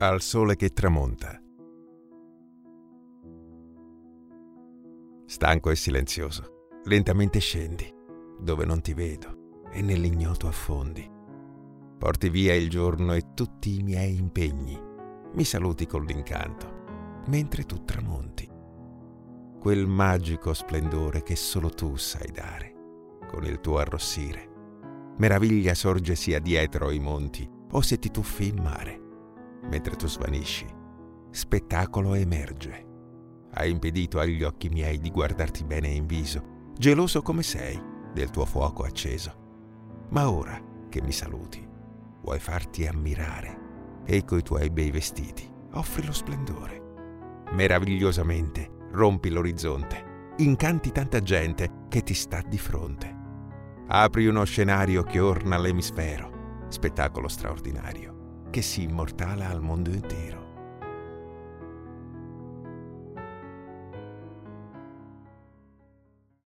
al sole che tramonta. Stanco e silenzioso, lentamente scendi, dove non ti vedo e nell'ignoto affondi. Porti via il giorno e tutti i miei impegni, mi saluti con l'incanto, mentre tu tramonti. Quel magico splendore che solo tu sai dare, con il tuo arrossire. Meraviglia sorge sia dietro i monti, o se ti tuffi in mare. Mentre tu svanisci, spettacolo emerge. Hai impedito agli occhi miei di guardarti bene in viso, geloso come sei del tuo fuoco acceso. Ma ora che mi saluti, vuoi farti ammirare e coi tuoi bei vestiti offri lo splendore. Meravigliosamente rompi l'orizzonte, incanti tanta gente che ti sta di fronte. Apri uno scenario che orna l'emisfero, spettacolo straordinario che si immortala al mondo intero.